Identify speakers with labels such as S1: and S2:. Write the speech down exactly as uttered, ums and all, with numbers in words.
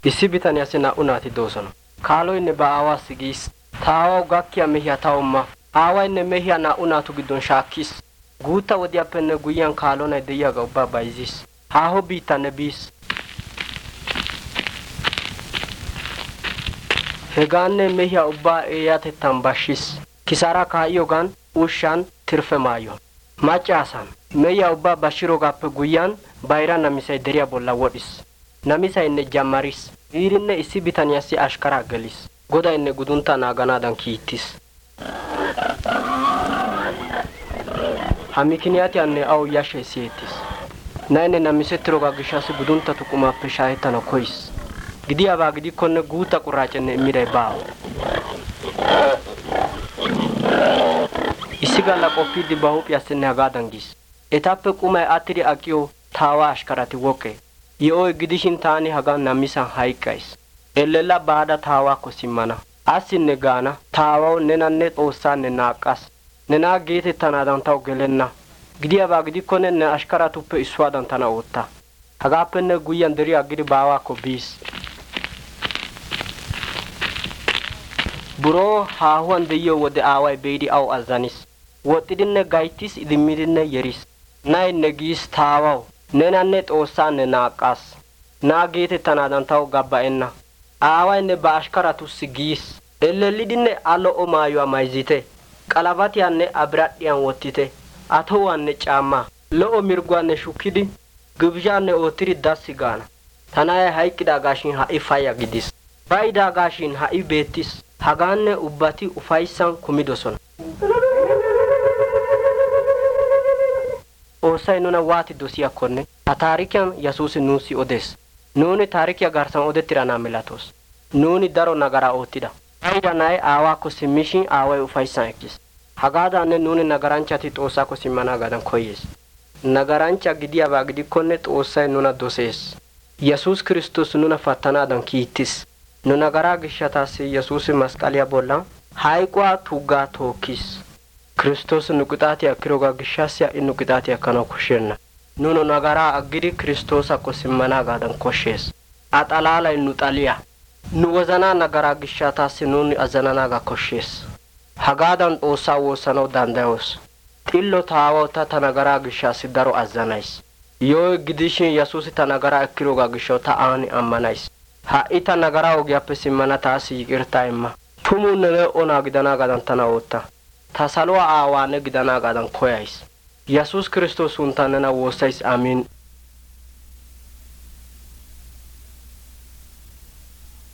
S1: Issi bitaniyassi naa"u naati doosona. Kaaloynne ba aawaassi giis taawawu gakkiya mehiya tawu imma. Aawaynne mehiya naa"u naatu giddon shaakkiis. Guutta wodiyappenne guyyiyan kaalonay de'iyagaa ubbaa bayzziis. Haaho biittanne biis. Hegaanne mehiya ubbaa eeyatettan bashshiis. Kisaara kaa'iyogan ushshan tirfe maayuwan. Macca asan mehiya ubbaa bashshirogaappe guyyiyan bayra namisay deriya bolla wodhis. Namisaynne jammariis. Biirinne issi bitaniyassi ashkaraa gelis. Godaynne guduntaa naaganaadan kiittis. Ha mikiniyaatiyanne awu yashshay siyettis. Na'aynne namisettirogaa gishshassi guduntatu qumaappe shaahettana koyis. Gidiyaabaa gidikkonne guutta quraacenne immiday baawa. Issi galla qoppiiddi ba huuphiyassinne hagaadan giis. Etappe qumay attidi aqiyo taawa ashkarati woqqe. Ye'oy gidishin taani hagan namisan hayqqays. Ellela baada taawaakko simmana. Assinne gaana taawawu nenanne xoossaanne naaqqas. Nenaa geetettanaadan tawu gelenna. Gidiyaabaa gidikkonne ne ashkaratuppe issuwaadan tana ootta. Hagaappenne guyyan deri aggidi baawaakko biis. Buroo haahuwan de'iyo wode aaway be'idi awu azanis. Woxxidinne gayttis idimmidinne yeris. Na'aynne giis taawawu nenanne xoossaanne naaqqas. Naa geetettanaadan tawu gabba'enna. Aawaynne ba ashkaratussi giis. Ellellidinne a lo'o maayuwa mayzite. Qalabatiyanne a biradhdhiyan wottite. A tohuwanne caammaa. Lo'o mirgguwanne shukkidi gibizhaanne oottidi dassi gaana. Ta na'ay hayqqidaagaashin ha'i fayya gidis. Bayidaagaashin ha'i beettis. Hagaanne ubbati ufayssan kumidosona. Xoossay nuna waati dosiyakkonne ha taarikiyan Yesuusi nuussi odees. Nuuni taarikiya garssan odettiranaa milatoos. Nuuni daro nagaraa oottida. Bayida na'ay aawaakko simmishin aaway ufayssan ekkis. Hagaadaanne nuuni nagaranchchati Xoossaakko simmanaadan koyyees. Nagaranchcha gidiyaabaa gidikkonne Xoossay nuna dosees. Yesuus Kiristos nuna pattanaadan kiittis. Nu nagaraa gishshataassi Yesuusi masqaliya bollan hayquwaa tuggaa tookkis. Kiristos nu qixaatiya ekkiroogaa gishshassi ha'i nu qixaatiya ekkanawu koshshenna. Nuuni nagaraa aggidi Kiristoosakko simmanaagaadan koshshees. A xalaalay nu xaliya. Nu wozanaa nagaraa gishshataassi nuuni azananaagaa koshshees. Hagaadan Xoossaa woossanawu danddayoos. Xillo taawawu ta ta nagaraa gishshassi daro azanays. Yoo gidishin Yesuusi ta nagaraa ekkiroogaa gishshawu ta aani ammanays. Ha'i ta nagaraa ogiyaappe simmana taassi yiqirtaa imma. Tumunne le'onaa gidanaagaadan tana ootta. Ta saluwaa aawaanne gidanaagaadan koyays. Yesuus Kiristos sunttan nena woossays. Amiin.